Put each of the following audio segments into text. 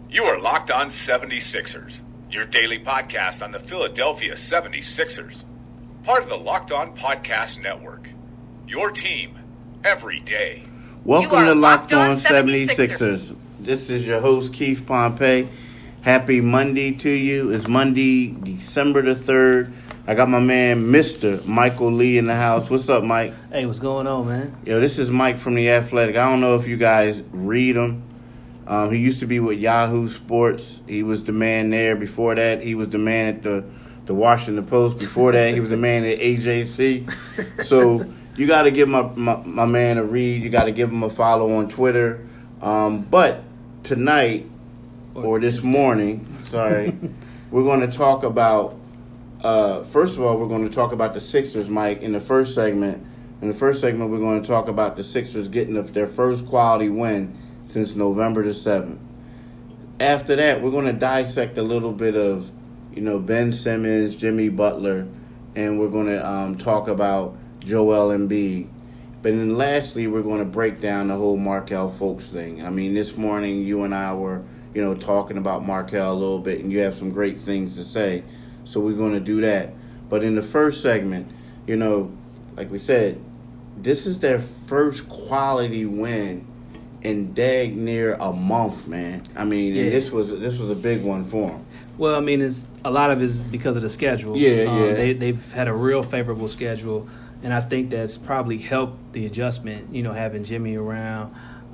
You are Locked On 76ers, your daily podcast on the Philadelphia 76ers. Part of the Locked On Podcast Network. Your team every day. Welcome to Locked On 76ers. This is your host, Keith Pompey. Happy Monday to you. It's Monday, December the 3rd. I got my man, Mr. Michael Lee in the house. What's up, Mike? Hey, what's going on, man? Yo, this is Mike from The Athletic. I don't know if you guys read him. He used to be with Yahoo Sports. He was the man there. Before that, he was the man at the Washington Post. Before that, he was the man at AJC. So you got to give my man a read. You got to give him a follow on Twitter. But tonight, or this morning, we're going to talk about, first of all, we're going to talk about the Sixers, Mike, in the first segment. In the first segment, we're going to talk about the Sixers getting their first quality win since November the 7th. After that, we're going to dissect a little bit of, Ben Simmons, Jimmy Butler, and we're going to talk about Joel Embiid. But then lastly, we're going to break down the whole Markelle Fultz thing. I mean, this morning you and I were, talking about Markelle a little bit, and you have some great things to say. So we're going to do that. But in the first segment, like we said, this is their first quality win in dang near a month, man. I mean, and this was a big one for them. Well, I mean, a lot of it is because of the schedule. They've had a real favorable schedule, and I think that's probably helped the adjustment. Having Jimmy around,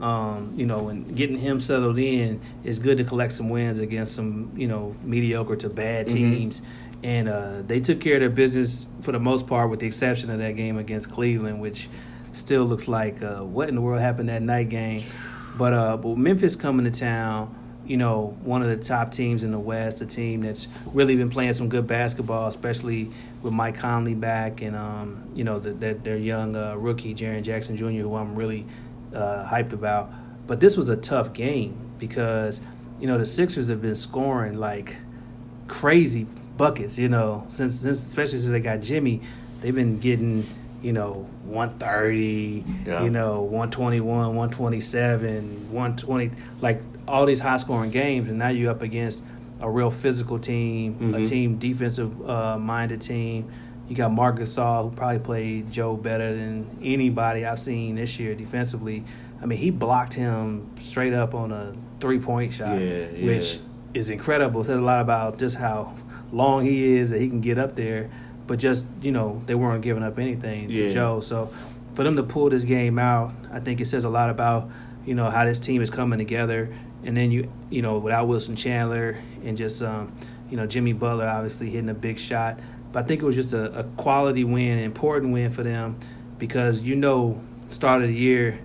and getting him settled in is good to collect some wins against some mediocre to bad teams. Mm-hmm. And they took care of their business for the most part, with the exception of that game against Cleveland, which still looks like what in the world happened that night game. But Memphis coming to town, one of the top teams in the West, a team that's really been playing some good basketball, especially with Mike Conley back and, their young rookie, Jaren Jackson Jr., who I'm really hyped about. But this was a tough game because, the Sixers have been scoring like crazy buckets, especially since they got Jimmy. They've been getting 130, 121, 127, 120, like all these high-scoring games, and now you're up against a real physical team, a team defensive-minded team. You got Marc Gasol, who probably played Joe better than anybody I've seen this year defensively. I mean, he blocked him straight up on a three-point shot, which is incredible. It says a lot about just how long he is, that he can get up there. But just, they weren't giving up anything to Joe. So for them to pull this game out, I think it says a lot about, how this team is coming together. And then, without Wilson Chandler and just, Jimmy Butler obviously hitting a big shot. But I think it was just a quality win, an important win for them because, start of the year,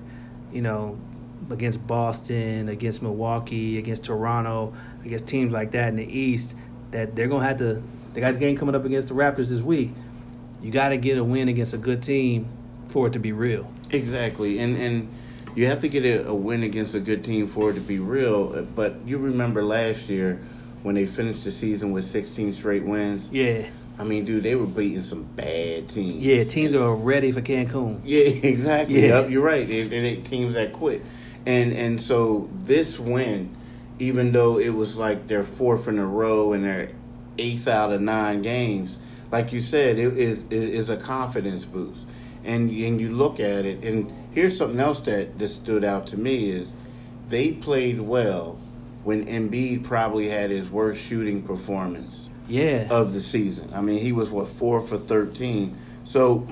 against Boston, against Milwaukee, against Toronto, against teams like that in the East, that they're going to have to – they got the game coming up against the Raptors this week. You got to get a win against a good team for it to be real. Exactly. And you have to get a win against a good team for it to be real. But you remember last year when they finished the season with 16 straight wins? Yeah. I mean, dude, they were beating some bad teams. Yeah, teams that are ready for Cancun. Yeah, exactly. Yeah. Yep, you're right. They teams that quit. And so this win, even though it was like their fourth in a row and their 8th out of 9 games, like you said, it is a confidence boost. And you look at it, and here's something else that stood out to me is they played well when Embiid probably had his worst shooting performance of the season. I mean, he was 4 for 13. So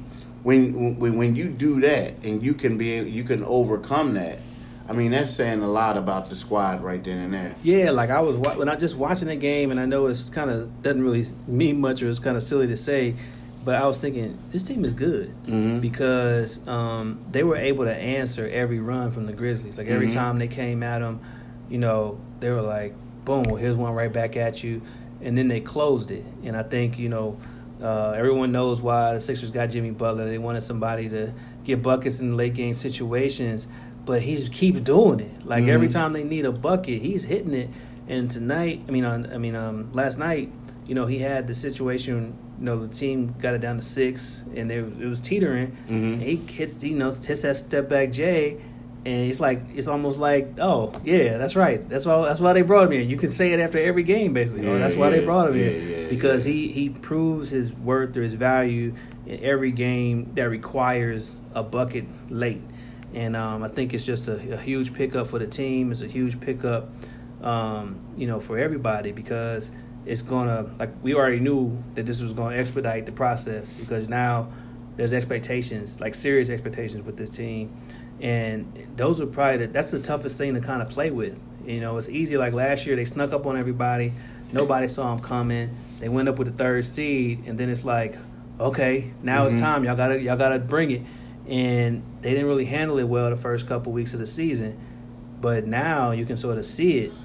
when you do that and you can overcome that, I mean, that's saying a lot about the squad right then and there. Yeah, like when I just watching the game, and I know it's kind of doesn't really mean much, or it's kind of silly to say, but I was thinking this team is good because they were able to answer every run from the Grizzlies. Like every time they came at them, they were like, boom, well, here's one right back at you, and then they closed it. And I think everyone knows why the Sixers got Jimmy Butler. They wanted somebody to get buckets in late game situations. But he keeps doing it. Like every time they need a bucket, he's hitting it. And tonight, last night, he had the situation. The team got it down to 6, and it was teetering. And he hits that step back J, And it's almost like, oh yeah, that's right. That's why they brought him here. You can say it after every game, basically. Yeah, that's why they brought him here yeah, because he proves his worth or his value in every game that requires a bucket late. And I think it's just a huge pickup for the team. It's a huge pickup, for everybody because it's gonna, like, we already knew that this was gonna expedite the process because now there's expectations, like serious expectations with this team. And those are probably that's the toughest thing to kind of play with. It's easy. Like last year, they snuck up on everybody. Nobody saw them coming. They went up with the third seed, and then it's like, okay, now it's time. Y'all gotta bring it. And they didn't really handle it well the first couple weeks of the season, but now you can sort of see it.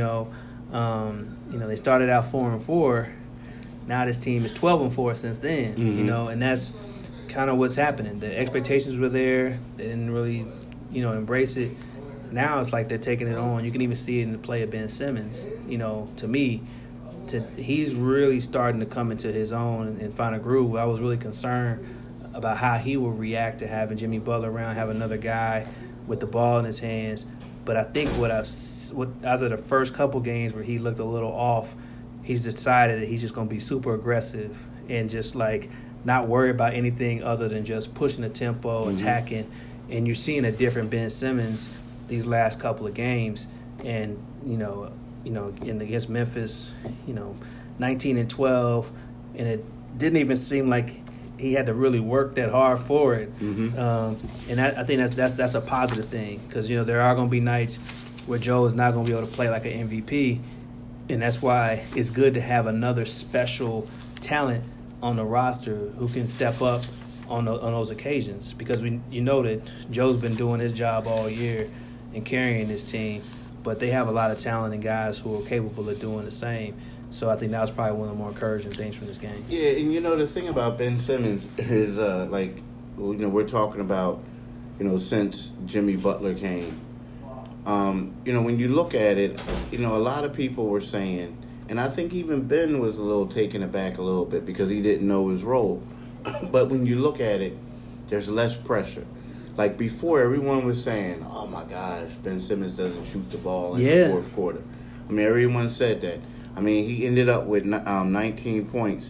They started out 4-4. Now this team is 12-4 since then. And that's kind of what's happening. The expectations were there. They didn't really, embrace it. Now it's like they're taking it on. You can even see it in the play of Ben Simmons. To me, he's really starting to come into his own and find a groove. I was really concerned about how he will react to having Jimmy Butler around, have another guy with the ball in his hands. But I think after the first couple games where he looked a little off, he's decided that he's just going to be super aggressive and just like not worry about anything other than just pushing the tempo, attacking. And you're seeing a different Ben Simmons these last couple of games. And, against Memphis, 19-12, and it didn't even seem like he had to really work that hard for it. And I think that's a positive thing because, there are going to be nights where Joe is not going to be able to play like an MVP, and that's why it's good to have another special talent on the roster who can step up on those occasions because that Joe's been doing his job all year and carrying this team, but they have a lot of talent and guys who are capable of doing the same. So I think that was probably one of the more encouraging things from this game. Yeah, and the thing about Ben Simmons is we're talking about since Jimmy Butler came. When you look at it, a lot of people were saying, and I think even Ben was a little taken aback a little bit because he didn't know his role. But when you look at it, there's less pressure. Like before, everyone was saying, oh my gosh, Ben Simmons doesn't shoot the ball in the fourth quarter. I mean, everyone said that. I mean, he ended up with 19 points.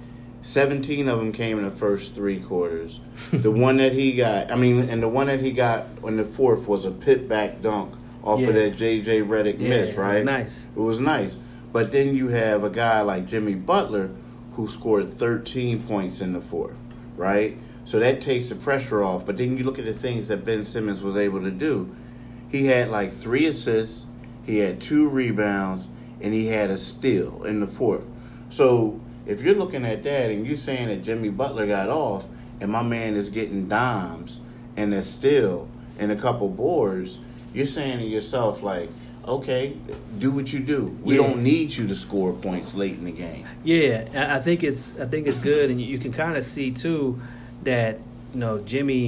17 of them came in the first three quarters. The one that he got, and the one that he got in the fourth was a pit-back dunk off of that J.J. Redick miss, right? It was nice. But then you have a guy like Jimmy Butler who scored 13 points in the fourth, right? So that takes the pressure off. But then you look at the things that Ben Simmons was able to do. He had 3 assists, he had 2 rebounds, and he had a steal in the fourth. So if you're looking at that and you're saying that Jimmy Butler got off and my man is getting dimes and a steal and a couple boards, you're saying to yourself, okay, do what you do. We don't need you to score points late in the game. Yeah, I think it's good, and you can kind of see too that Jimmy,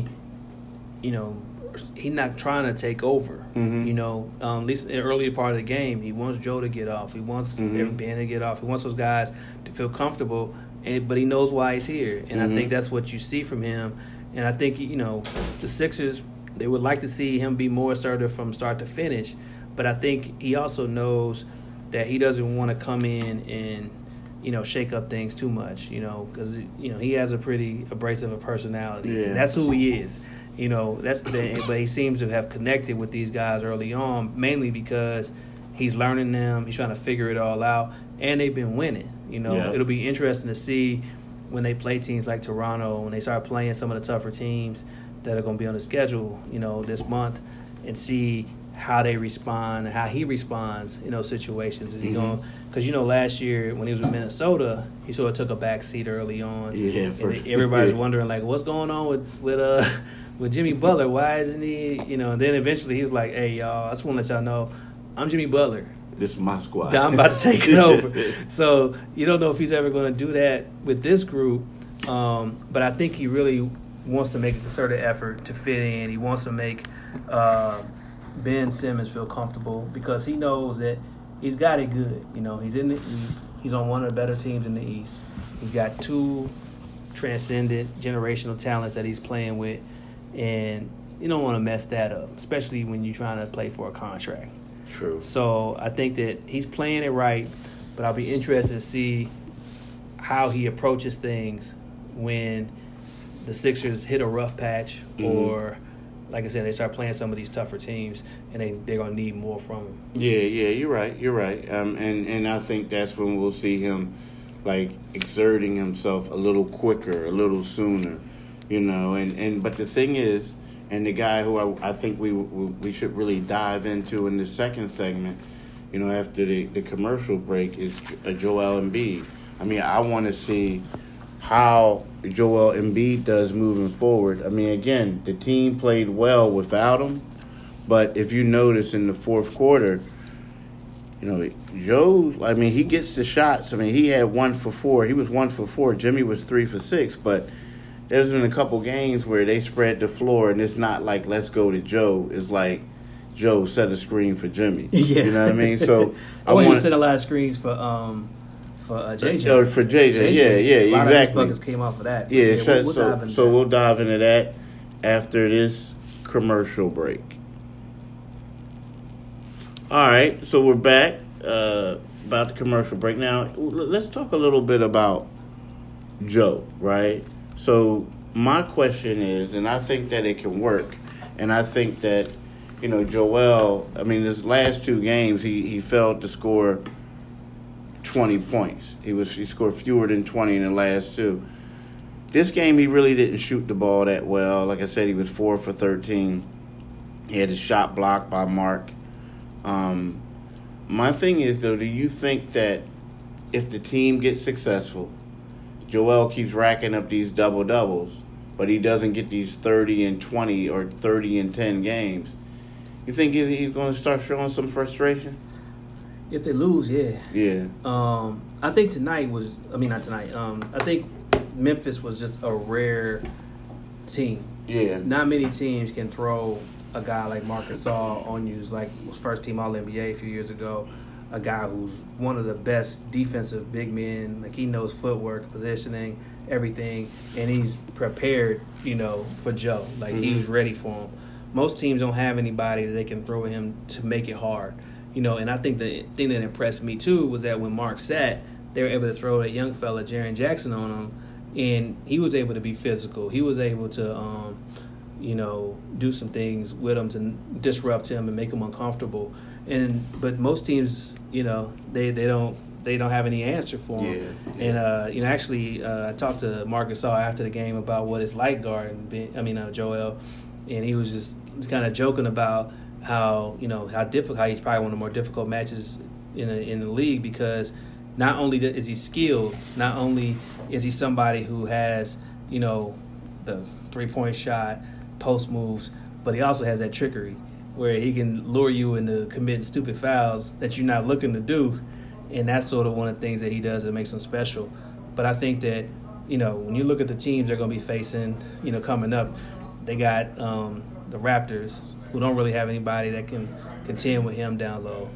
he's not trying to take over. At least in the earlier part of the game, he wants Joe to get off. He wants Ben to get off. He wants those guys to feel comfortable, but he knows why he's here. And I think that's what you see from him. And I think the Sixers, they would like to see him be more assertive from start to finish. But I think he also knows that he doesn't want to come in and shake up things too much. Because he has a pretty abrasive a personality. Yeah. That's who he is. But he seems to have connected with these guys early on, mainly because he's learning them. He's trying to figure it all out, and they've been winning. It'll be interesting to see when they play teams like Toronto, when they start playing some of the tougher teams that are going to be on the schedule, this month, and see how they respond and how he responds in those situations. Is he going? Because last year when he was with Minnesota, he sort of took a back seat early on. Yeah, everybody's wondering what's going on with Jimmy Butler. Why isn't he? And then eventually he was like, "Hey y'all, I just want to let y'all know, I'm Jimmy Butler. This is my squad. I'm about to take it over." So you don't know if he's ever going to do that with this group, but I think he really wants to make a concerted effort to fit in. He wants to make Ben Simmons feel comfortable because he knows that he's got it good. He's in the East. He's on one of the better teams in the East. He's got 2 transcendent generational talents that he's playing with, and you don't want to mess that up, especially when you're trying to play for a contract. True. So I think that he's playing it right, but I'll be interested to see how he approaches things when the Sixers hit a rough patch or, like I said, they start playing some of these tougher teams, and they're going to need more from him. Yeah, you're right. And I think that's when we'll see him, like, exerting himself a little quicker, a little sooner, you know. But the thing is, and the guy who I think we should really dive into in the second segment, you know, after the commercial break, is Joel Embiid. I mean, I want to see how Joel Embiid does moving forward. I mean, again, the team played well without him, but if you notice in the fourth quarter, you know, Joe, I mean, he gets the shots. I mean, he had 1 for 4. He was 1 for 4. Jimmy was 3 for 6, but there's been a couple games where they spread the floor, and it's not like, let's go to Joe. It's like, Joe set a screen for Jimmy. Yeah. You know what I mean? So he was setting a lot of screens for JJ. For JJ, yeah, a lot exactly. of his buckets came off of that. Yeah, we'll dive dive into that after this commercial break. All right, so we're back about the commercial break. Now, let's talk a little bit about Joe, right? So my question is, and I think that it can work, and I think that, you know, Joel, I mean, his last 2 games, he failed to score 20 points. He scored fewer than 20 in the last 2. This game, he really didn't shoot the ball that well. Like I said, he was 4 for 13. He had his shot blocked by Mark. My thing is, though, do you think that if the team gets successful, Joel keeps racking up these double-doubles, but he doesn't get these 30 and 20 or 30 and 10 games, you think he's going to start showing some frustration? If they lose, yeah. Yeah. I think I think Memphis was just a rare team. Yeah. Not many teams can throw a guy like Marc Gasol on you, like was first team All-NBA a few years ago, a guy who's one of the best defensive big men. Like, he knows footwork, positioning, everything, and he's prepared, you know, for Joe. Like, he's ready for him. Most teams don't have anybody that they can throw at him to make it hard. You know, and I think the thing that impressed me, too, was that when Mark sat, they were able to throw that young fella, Jaren Jackson, on him, and he was able to be physical. He was able to, you know, do some things with him to disrupt him and make him uncomfortable. But most teams, you know, they don't have any answer for him. Yeah. And, you know, actually, I talked to Marc Gasol after the game about what it's like guarding Joel, and he was just kind of joking about how he's probably one of the more difficult matches in the league, because not only is he skilled, not only is he somebody who has, you know, the 3-point shot, post moves, but he also has that trickery where he can lure you into committing stupid fouls that you're not looking to do, and that's sort of one of the things that he does that makes him special. But I think that, you know, when you look at the teams they're going to be facing, you know, coming up, they got the Raptors, who don't really have anybody that can contend with him down low.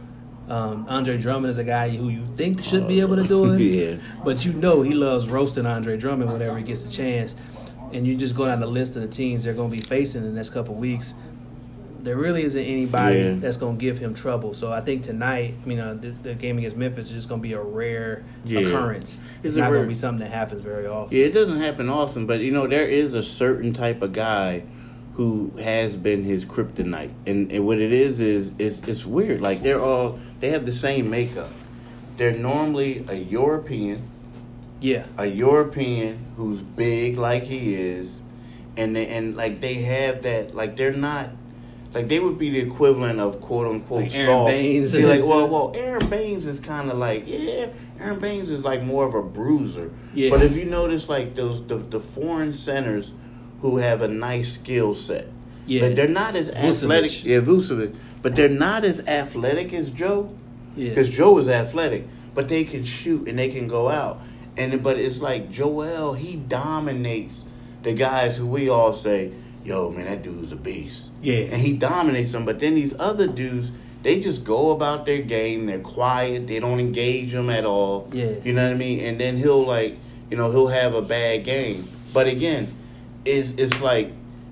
Andre Drummond is a guy who you think should be able to do it, yeah. But you know he loves roasting Andre Drummond whenever he gets a chance. And you just go down the list of the teams they're going to be facing in the next couple of weeks. There really isn't anybody that's going to give him trouble. So I think tonight, the game against Memphis is just going to be a rare occurrence. It's not going to be something that happens very often. Yeah, it doesn't happen often, but, you know, there is a certain type of guy who has been his kryptonite. And what it is it's weird. Like, they have the same makeup. They're normally a European. Yeah. A European who's big like he is. And they have that, like, they're not, like, they would be the equivalent of quote-unquote like Aaron Baines. See, like, well, Aaron Baines is kind of like, Aaron Baines is like more of a bruiser. Yeah. But if you notice, like, the foreign centers who have a nice skill set. Yeah. But they're not as athletic. Yeah, Vucevic. But they're not as athletic as Joe. Yeah. Because Joe is athletic. But they can shoot and they can go out. But it's like Joel, he dominates the guys who we all say, yo, man, that dude's a beast. Yeah. And he dominates them. But then these other dudes, they just go about their game. They're quiet. They don't engage them at all. Yeah. You know what I mean? And then he'll have a bad game. But again, it's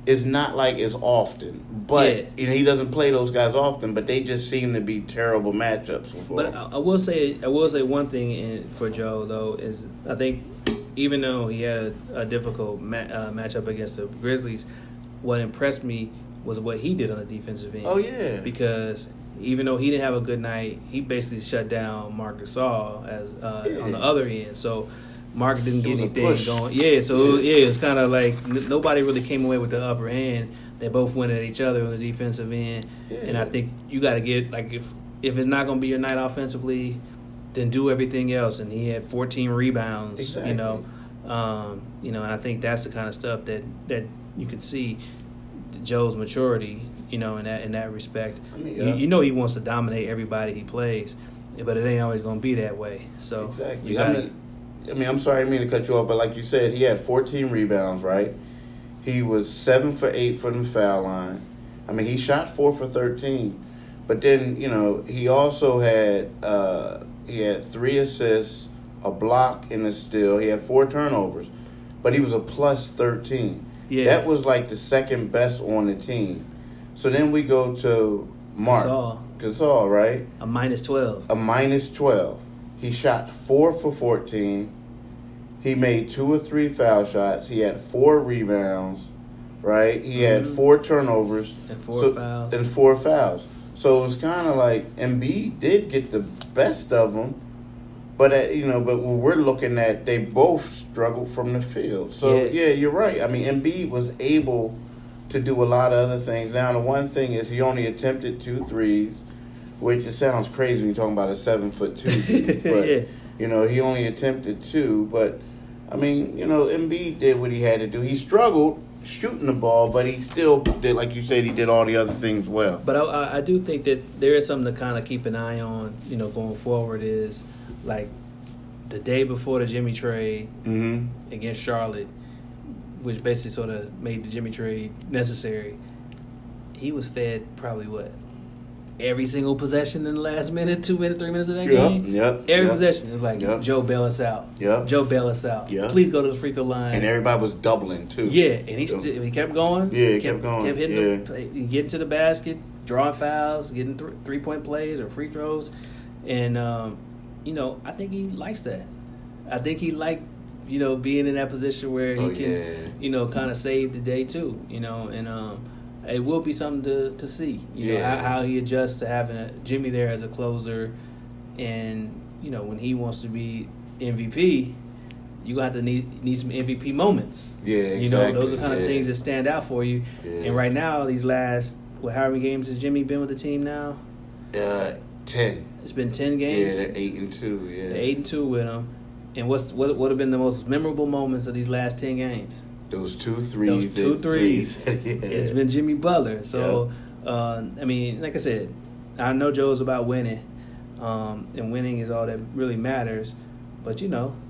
it's not like it's often. But he doesn't play those guys often. But they just seem to be terrible matchups. But I will say one thing for Joe though is I think even though he had a difficult matchup against the Grizzlies, what impressed me was what he did on the defensive end. Oh yeah, because even though he didn't have a good night, he basically shut down Marc Gasol on the other end. So Marc didn't get anything going. Yeah, so it's kind of like nobody really came away with the upper hand. They both went at each other on the defensive end, and I think you got to get like if it's not going to be your night offensively, then do everything else. And he had 14 rebounds. Exactly. And I think that's the kind of stuff that you can see Joe's maturity. In that respect, he wants to dominate everybody he plays, but it ain't always going to be that way. So exactly. I'm sorry, I didn't mean to cut you off, but like you said, he had 14 rebounds, right? He was 7 for 8 from the foul line. I mean, he shot 4 for 13, but then he also had 3 assists, a block, and a steal. He had 4 turnovers, but he was a plus 13. Yeah, that was like the second best on the team. So then we go to Marc Gasol, right? A minus 12. A minus 12. He shot 4 for 14. He made 2 or 3 foul shots. He had 4 rebounds, right? He had 4 turnovers. And 4 fouls. And 4 fouls. So it was kind of like Embiid did get the best of them. But, but when we're looking at, they both struggled from the field. So, yeah, you're right. I mean, Embiid was able to do a lot of other things. Now, the one thing is he only attempted 2 threes, which it sounds crazy when you're talking about a 7'2" dude. But, he only attempted 2. But, I mean, Embiid did what he had to do. He struggled shooting the ball, but he still did, like you said, he did all the other things well. But I do think that there is something to kind of keep an eye on, going forward is, like, the day before the Jimmy trade against Charlotte, which basically sort of made the Jimmy trade necessary, he was fed probably every single possession in the last minute, 2 minutes, 3 minutes of that game? Every possession. It was like, Joe, bail us out. Joe, bail us out. Please go to the free throw line. And everybody was doubling, too. Yeah, and he kept going. Yeah, he kept going. Kept hitting getting to the basket, drawing fouls, getting three-point plays or free throws. And, I think he likes that. I think he liked, being in that position where he can, kind of save the day, too, and it will be something to see, how he adjusts to having Jimmy there as a closer. And, when he wants to be MVP, you're going to have to need some MVP moments. Yeah, exactly. Those are kind of things that stand out for you. Yeah. And right now, these last, how many games has Jimmy been with the team now? 10. It's been 10 games? Yeah, they're 8-2, yeah. They're 8-2 with him. And what have been the most memorable moments of these last 10 games? Those 2 threes. It's been Jimmy Butler. So, like I said, I know Joe's about winning. And winning is all that really matters. But,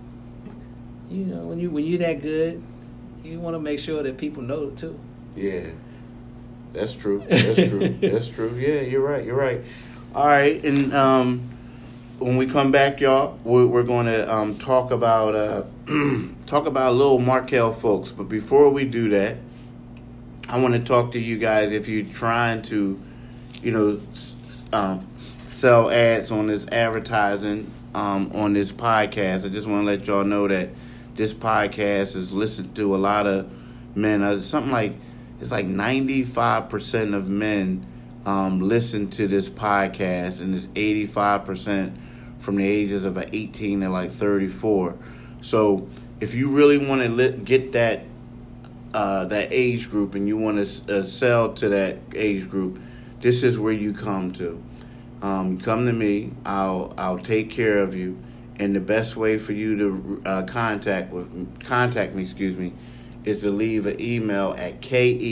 when you're that good, you want to make sure that people know it, too. Yeah. That's true. That's true. Yeah, you're right. All right, and when we come back, y'all, we're going to talk about little Markelle Fultz. But before we do that, I want to talk to you guys. If you're trying to, sell ads on this advertising on this podcast, I just want to let y'all know that this podcast is listened to a lot of men. It's like 95% of men listen to this podcast, and it's 85% from the ages of 18 to 34. So if you really want to get that age group and you want to sell to that age group, this is where you come to. Come to me. I'll take care of you. And the best way for you to contact me, is to leave an email at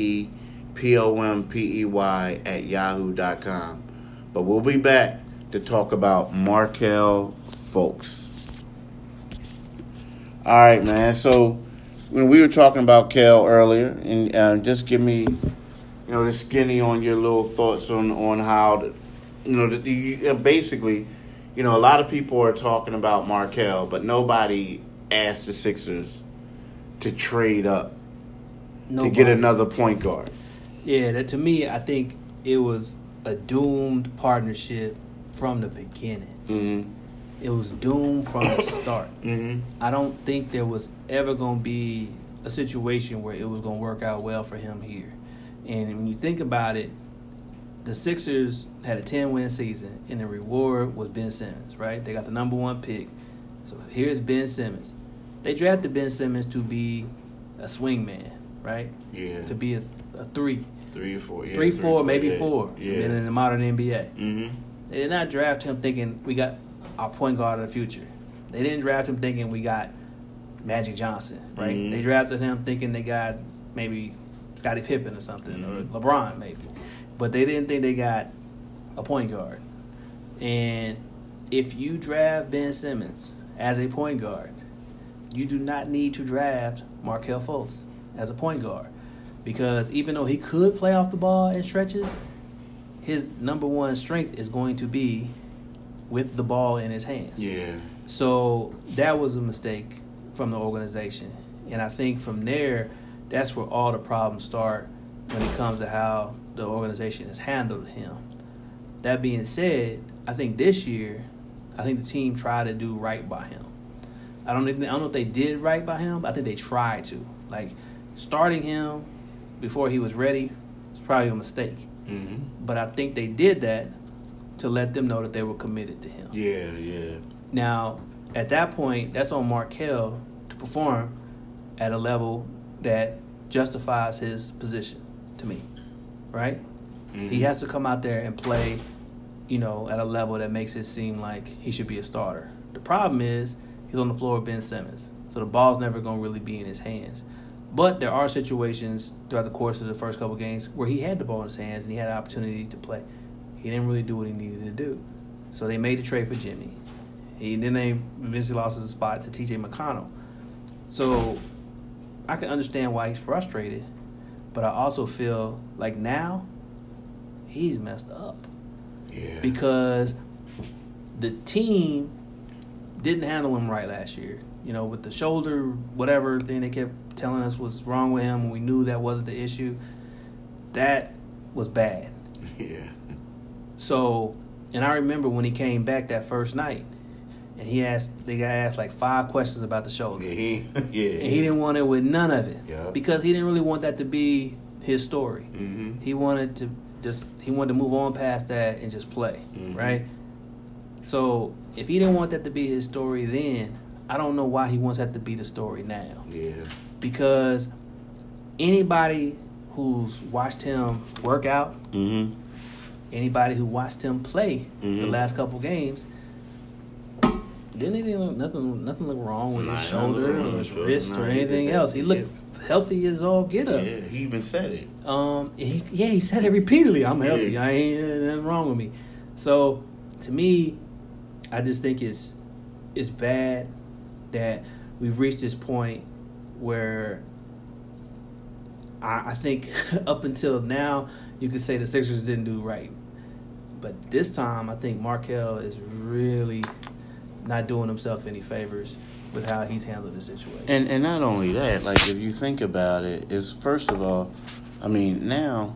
kepompey@yahoo.com. But we'll be back to talk about Markelle Fultz. All right, man. So when we were talking about Kel earlier, and just give me, the skinny on your little thoughts on how, basically, a lot of people are talking about Markelle, but nobody asked the Sixers to trade up to get another point guard. Yeah, that to me, I think it was a doomed partnership from the beginning. Mm-hmm. It was doomed from the start. Mm-hmm. I don't think there was ever going to be a situation where it was going to work out well for him here. And when you think about it, the Sixers had a 10-win season, and the reward was Ben Simmons, right? They got the number 1 pick. So here's Ben Simmons. They drafted Ben Simmons to be a swing man, right? Yeah. To be a 3. 3 or 4. Yeah, 3, 4, maybe yeah. 4. Yeah. In the modern NBA. Mm-hmm. They did not draft him thinking we got our point guard of the future. They didn't draft him thinking we got Magic Johnson, right? Mm-hmm. They drafted him thinking they got maybe Scottie Pippen or something, Mm-hmm. or LeBron maybe. But they didn't think they got a point guard. And if you draft Ben Simmons as a point guard, you do not need to draft Markelle Fultz as a point guard. Because even though he could play off the ball in stretches, his number 1 strength is going to be with the ball in his hands. Yeah. So that was a mistake from the organization. And I think from there, that's where all the problems start when it comes to how the organization has handled him. That being said, I think this year, I think the team tried to do right by him. I don't know if they did right by him, but I think they tried to. Like, starting him before he was ready was probably a mistake. Mm-hmm. But I think they did that to let them know that they were committed to him. Yeah, yeah. Now, at that point, that's on Markelle to perform at a level that justifies his position to me, right? Mm-hmm. He has to come out there and play, at a level that makes it seem like he should be a starter. The problem is he's on the floor with Ben Simmons, so the ball's never going to really be in his hands. But there are situations throughout the course of the first couple games where he had the ball in his hands and he had an opportunity to play. He didn't really do what he needed to do. So they made the trade for Jimmy. Then they eventually lost his spot to T.J. McConnell. So I can understand why he's frustrated, but I also feel like now he's messed up. Yeah. Because the team didn't handle him right last year. With the shoulder, whatever thing they kept telling us was wrong with him, and we knew that wasn't the issue. That was bad. Yeah. So, and I remember when he came back that first night, and they got asked like 5 questions about the shoulder. Yeah. And he didn't want it with none of it. Yeah. Because he didn't really want that to be his story. Mm-hmm. He wanted to move on past that and just play, mm-hmm. right? So, if he didn't want that to be his story then, I don't know why he wants that to be the story now. Yeah. Because anybody who's watched him work out, Mm-hmm. anybody who watched him play Mm-hmm. the last couple games, nothing look wrong with his shoulder or his wrist or anything else. He looked healthy as all get up. Yeah, he even said it. He said it repeatedly. I'm healthy. Yeah. I ain't nothing wrong with me. So to me, I just think it's bad that we've reached this point where I think up until now you could say the Sixers didn't do right. But this time I think Markelle is really not doing himself any favors with how he's handled the situation. And not only that, like if you think about it, is first of all, I mean now,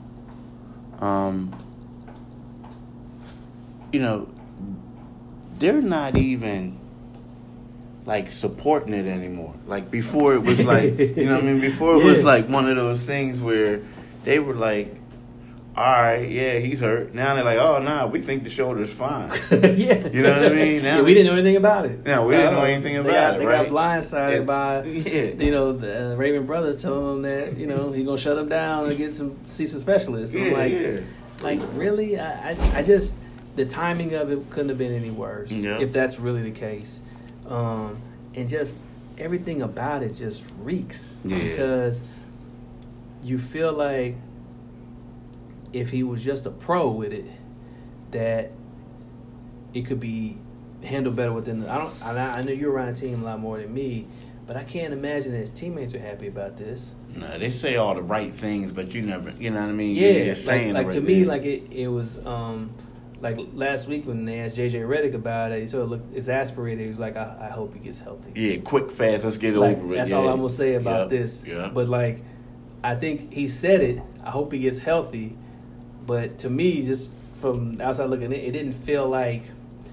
they're not even like supporting it anymore. Like before it was like, before it was like one of those things where they were like, all right, yeah, he's hurt. Now they're like, oh, nah, we think the shoulder's fine. Yeah. You know what I mean? Now, we didn't know anything about it. No, we didn't know anything about it, They right? got blindsided by, the Raven brothers telling them that, he's going to shut them down and see some specialists. Yeah, I'm like, really? I just, the timing of it couldn't have been any worse, if that's really the case. And just everything about it just reeks. Yeah. Because you feel like if he was just a pro with it, that it could be handled better within I know you're around the team a lot more than me, but I can't imagine that his teammmates are happy about this. No, they say all the right things, but you never, you know what I mean? Yeah, saying like the to right me, thing. like it was like last week when they asked JJ Redick about it, he sort of looked exasperated. He was like, I hope he gets healthy. Yeah, quick, fast, let's get Like, over it. that's yeah. all I'm gonna say about this. Yeah. But like I think he said it. I hope he gets healthy. But to me, just from the outside looking in, it didn't feel like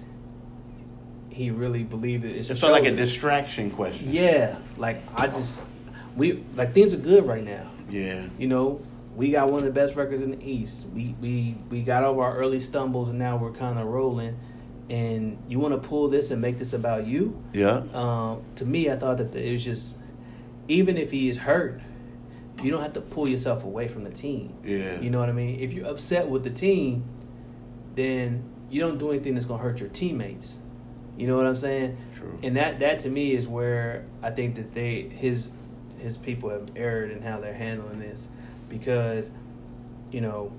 he really believed it. It felt like a distraction question. Yeah. Like, things are good right now. Yeah. You know, we got one of the best records in the East. We got over our early stumbles, and now we're kind of rolling. And you want to pull this and make this about you? Yeah. To me, I thought that it was just, even if he is hurt, you don't have to pull yourself away from the team. Yeah. You know what I mean? If you're upset with the team, then you don't do anything that's going to hurt your teammates. You know what I'm saying? True. And that to me is where I think that his people have erred in how they're handling this, because, you know,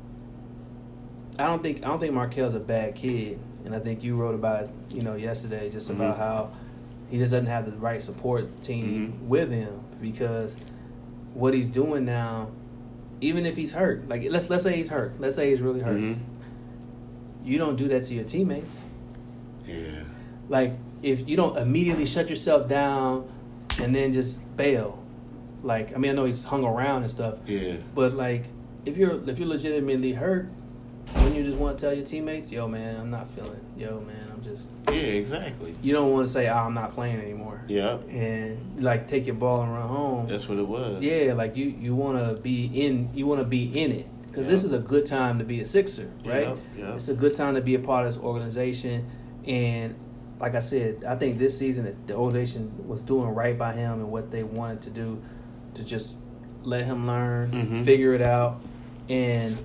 I don't think Markel's a bad kid, and I think you wrote about it, you know, yesterday, just about how he just doesn't have the right support team with him, because what he's doing now, even if he's hurt, like let's say he's hurt, let's say he's really hurt, you don't do that to your teammates. Yeah. Like, if you don't immediately shut yourself down and then just bail. Like, I mean, I know he's hung around and stuff. Yeah. But like, if you're legitimately hurt, wouldn't you just want to tell your teammates, "Yo, man, I'm not feeling it. Yo, man, I'm just." Yeah, exactly. You don't want to say, "I'm not playing anymore." Yeah. And like, take your ball and run home. That's what it was. Yeah, like you want to be in. You want to be in it, because this is a good time to be a Sixer, right? Yeah. It's a good time to be a part of this organization. And like I said, I think this season the organization was doing right by him and what they wanted to do, to just let him learn, figure it out. And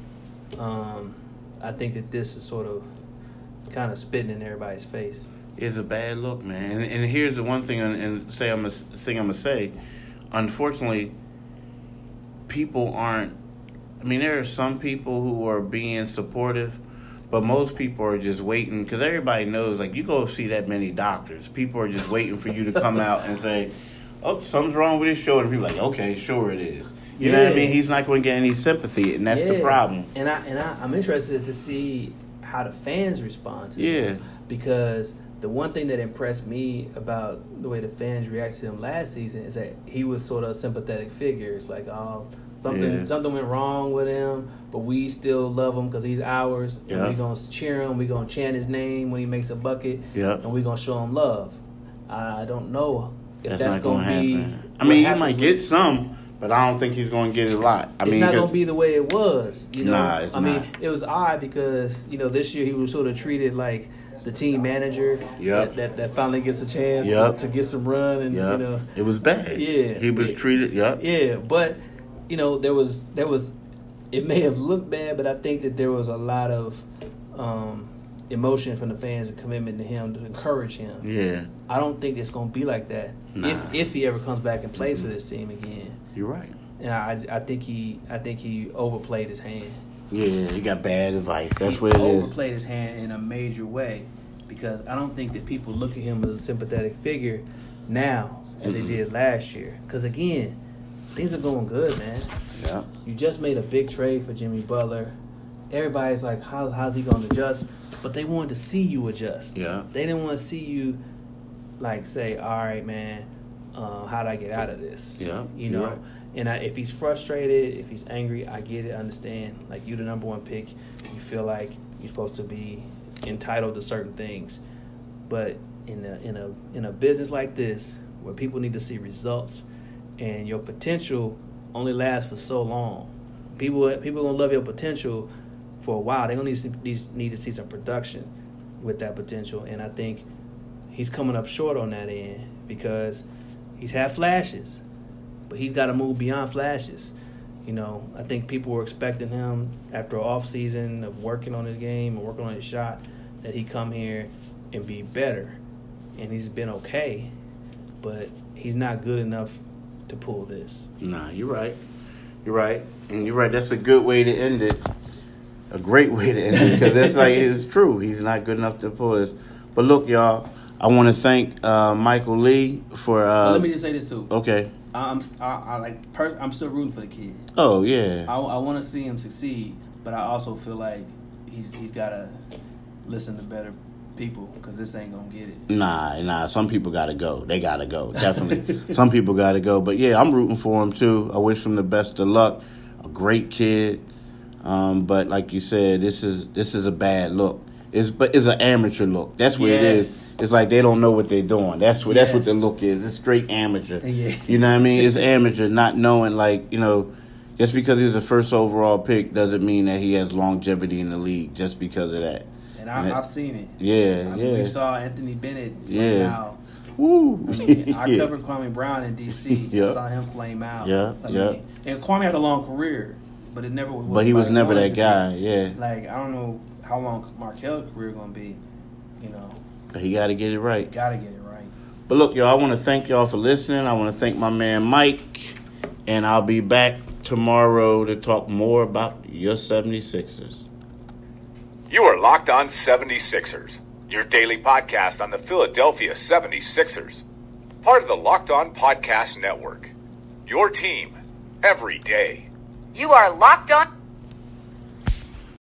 I think that this is sort of kind of spitting in everybody's face. It's a bad look, man. And here's the one thing, I'm gonna say. Unfortunately, people aren't. I mean, there are some people who are being supportive, but most people are just waiting, because everybody knows, like, you go see that many doctors, people are just waiting for you to come out and say, "Oh, something's wrong with his shoulder." And people are like, "Okay, sure it is." You know what I mean? He's not going to get any sympathy, and that's the problem. And I'm interested to see how the fans respond to him, because the one thing that impressed me about the way the fans reacted to him last season is that he was sort of a sympathetic figure. It's like, oh, something went wrong with him, but we still love him because he's ours, and we're going to cheer him, we're going to chant his name when he makes a bucket, and we're going to show him love. I don't know if that's going to be... I mean, he might get some, but I don't think he's going to get a lot. It's not going to be the way it was, you know. Nah, it's not. I mean, it was odd because, you know, this year he was sort of treated like the team manager that finally gets a chance to get some run, and you know, it was bad. Yeah, he was treated. Yeah, but you know, there was. It may have looked bad, but I think that there was a lot of emotion from the fans and commitment to him to encourage him. Yeah, I don't think it's going to be like that if he ever comes back and plays for this team again. You're right. And I think he overplayed his hand. Yeah, he got bad advice. That's what it is. He overplayed his hand in a major way, because I don't think that people look at him as a sympathetic figure now as they did last year. Because, again, things are going good, man. Yeah. You just made a big trade for Jimmy Butler. Everybody's like, how's he going to adjust? But they wanted to see you adjust. Yeah. They didn't want to see you, like, say, all right, man, how'd I get out of this? Yeah. You know? Right. And if he's frustrated, if he's angry, I get it, I understand. Like, you the number one pick, you feel like you're supposed to be entitled to certain things. But in a business like this, where people need to see results, and your potential only lasts for so long, people are gonna love your potential for a while. They're gonna need to see some production with that potential, and I think he's coming up short on that end, because he's had flashes. But he's got to move beyond flashes. You know, I think people were expecting him, after an off season of working on his game and working on his shot, that he come here and be better. And he's been okay, but he's not good enough to pull this. Nah, you're right. You're right. And you're right. That's a good way to end it. A great way to end it, because that's like, it's true. He's not good enough to pull this. But look, y'all, I want to thank Michael Lee for... let me just say this, too. Okay. I'm still rooting for the kid. Oh, yeah. I want to see him succeed, but I also feel like he's got to listen to better people because this ain't gonna get it. Nah. Some people gotta go. They gotta go. Definitely. Some people gotta go. But yeah, I'm rooting for him too. I wish him the best of luck. A great kid. But like you said, this is a bad look. It's an amateur look. That's what it is. It's like they don't know what they're doing. That's what the look is. It's straight amateur. Yeah. You know what I mean? It's amateur, not knowing just because he's the first overall pick doesn't mean that he has longevity in the league just because of that. And I've seen it. Yeah. We saw Anthony Bennett flame out. Woo. I covered Kwame Brown in D.C. Yeah. I saw him flame out. Yeah. And Kwame had a long career, but it never was. But he was never that guy. Yeah. Like, I don't know how long Markel's career going to be, But he got to get it right. Got to get it right. But look, y'all, I want to thank y'all for listening. I want to thank my man Mike. And I'll be back tomorrow to talk more about your 76ers. You are Locked On 76ers, your daily podcast on the Philadelphia 76ers. Part of the Locked On Podcast Network. Your team every day. You are Locked On